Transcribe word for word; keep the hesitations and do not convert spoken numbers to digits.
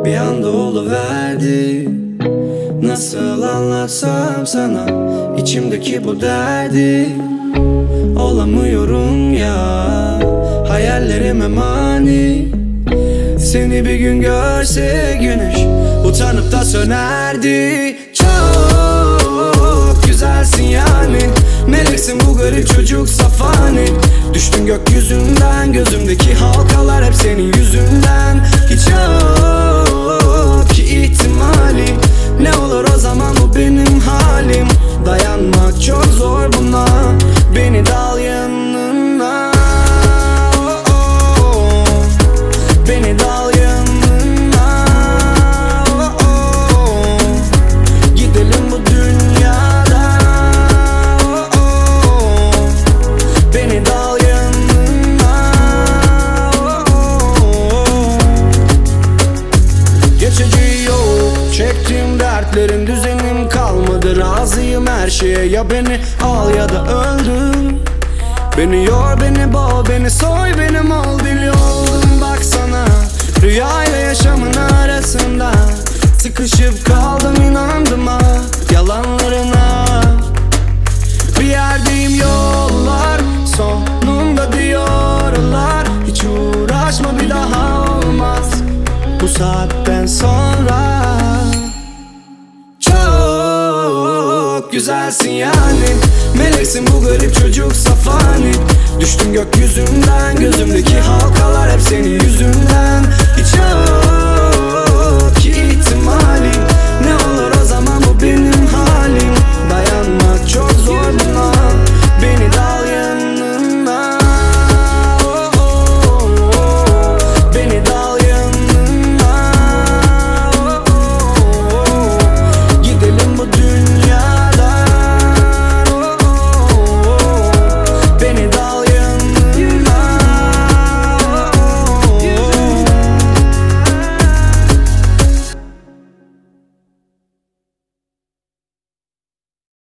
bir anda oluverdi. Nasıl anlatsam sana içimdeki bu derdi? Olamıyorum ya, hayallerime mani. Seni bir gün görse güneş utanıp da sönerdi. Çok güzelsin yani, meleksin bu garip çocuk safani. Düştün gökyüzünden, gözümdeki halkalar hep senin yüzünden. Hiç yok ki ihtimali, ne olur o zaman bu benim halim. Dayanmak çok zor buna, beni de al yanına. Oh, oh, oh. Beni de al yanına. Oh, oh. Gidelim bu dünyada. Oh, oh. Beni de al yanına. Oh, oh. Geçici yok çektiğim dertlerin, düzenim kalmadı, razıyım her şeye. Ya beni al ya da öldür. Beni yor, beni boğ, beni soy, benim ol, deli oldum baksana. Rüyayla yaşamın arasında sıkışıp kaldım, inandım ha yalanlarına. Bir yerdeyim, yollar sonunda diyorlar. Hiç uğraşma, bir daha olmaz bu saatten sonra. Çok güzelsin yani, meleksin bu garip çocuk safani. Düştün gökyüzünden, gözümdeki halkalar hep senin yüzünden. Hiç yok